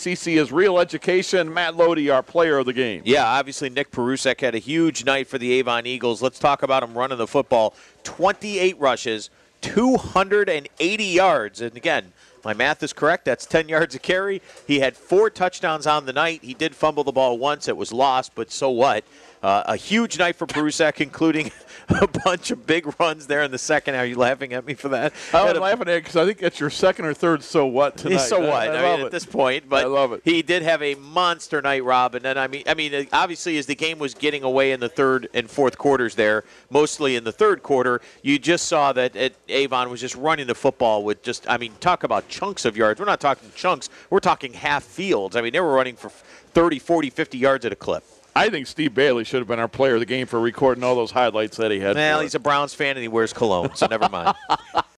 ACC is Real Education. Matt Lodi, our player of the game. Yeah, obviously Nick Perusek had a huge night for the Avon Eagles. Let's talk about him running the football. 28 rushes, 280 yards. And again, my math is correct. That's 10 yards a carry. He had 4 touchdowns on the night. He did fumble the ball once. It was lost, but so what? A huge night for Perusek, including a bunch of big runs there in the second. Are you laughing at me for that? I'm laughing at it because I think that's your second or third so what tonight. So what? I mean, love at this point. But I love it. He did have a monster night, Rob. And then, I mean, obviously as the game was getting away in the third and fourth quarters there, mostly in the third quarter, you just saw that Avon was just running the football with just, I mean, talk about chunks of yards. We're not talking chunks. We're talking half fields. I mean, they were running for 30, 40, 50 yards at a clip. I think Steve Bailey should have been our player of the game for recording all those highlights that he had. Well, he's a Browns fan and he wears cologne, so never mind.